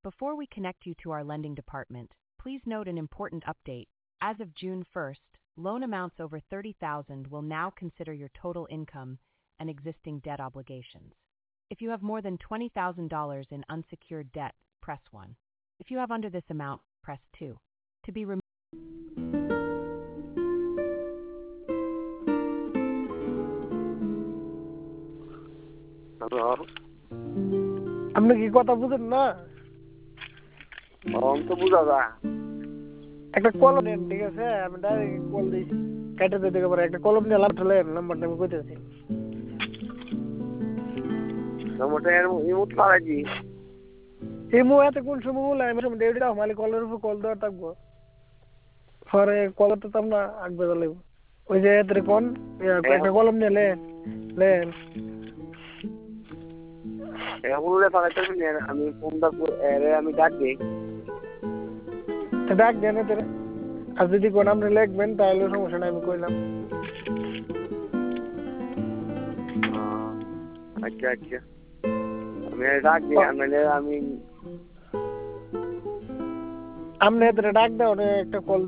Before we connect you to our lending department, please note an important update. As of June 1st, loan amounts over $30,000 will now consider your total income and existing debt obligations. If you have more than $20,000 in unsecured debt, press 1. If you have under this amount, press 2. To be removed. Hello? আপনি কি কথা বুঝেন না? তো বুঝা যায়। একটা কলম নেন, ঠিক আছে? আমি ডাইরেক্ট কল দিই, কেটে দিতে পারে। একটা কলম নিয়ে লাভ ঠলে নাম্বারটা আমি কইতেছি। নম্বরটা ইমোট লাগাইছি। ইমো এত কোন সময় বলে আমি সব ডেটা মালিক কলের উপর কল দেওয়া থাকবো। পরে কল তো তোমরা আগবে লাগবে। ওই যে এত কোন একটা কলম নিয়ে লেন এগুলো লাগাইতে আমি ফোনটা আমি ডাক দিই। ডাক দেন এতে। আর যদি কোন আপনি লিখবেন তাহলে সমস্যা নাই, আমি কইলাম। আচ্ছা আচ্ছা, আমি ডাক দিই। আমি আপনি এত ডাক দাও, একটা কল